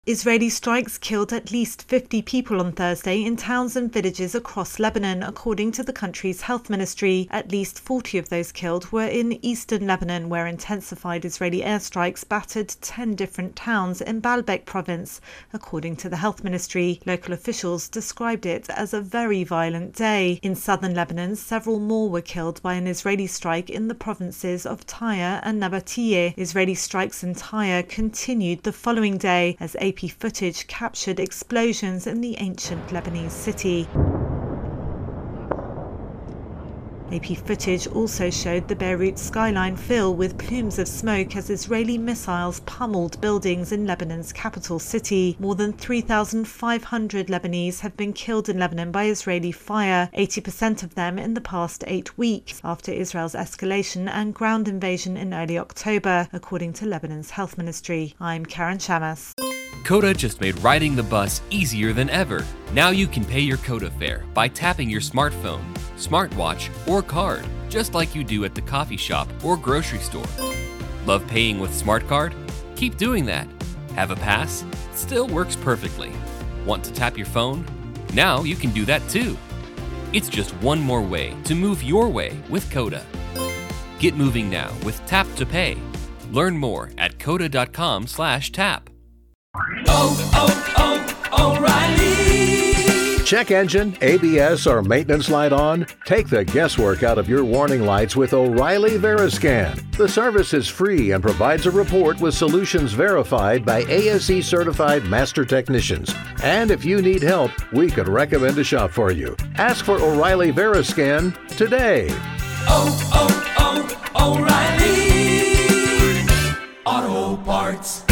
Israeli strikes killed at least 50 people on Thursday in towns and villages across Lebanon, according to the country's health ministry. At least 40 of those killed were in eastern Lebanon, where intensified Israeli airstrikes battered 10 different towns in Baalbek province, according to the health ministry. Local officials described it as a very violent day. In southern Lebanon, several more were killed by an Israeli strike in the provinces of Tyre and Nabatiyeh. Israeli strikes in Tyre continued the following day as AP footage captured explosions in the ancient Lebanese city. AP footage also showed the Beirut skyline fill with plumes of smoke as Israeli missiles pummeled buildings in Lebanon's capital city. More than 3,500 Lebanese have been killed in Lebanon by Israeli fire, 80% of them in the past 8 weeks, after Israel's escalation and ground invasion in early October, according to Lebanon's health ministry. I'm Karen Shamas. Coda just made riding the bus easier than ever. Now you can pay your Coda fare by tapping your smartphone, smartwatch, or card, just like you do at the coffee shop or grocery store. Love paying with Smart Card? Keep doing that. Have a pass? Still works perfectly. Want to tap your phone? Now you can do that too. It's just one more way to move your way with Coda. Get moving now with Tap to Pay. Learn more at coda.com/tap. O'Reilly. Check engine, ABS, or maintenance light on? Take the guesswork out of your warning lights with O'Reilly Veriscan. The service is free and provides a report with solutions verified by ASE certified master technicians. And if you need help, we could recommend a shop for you. Ask for O'Reilly Veriscan today. O'Reilly Auto Parts.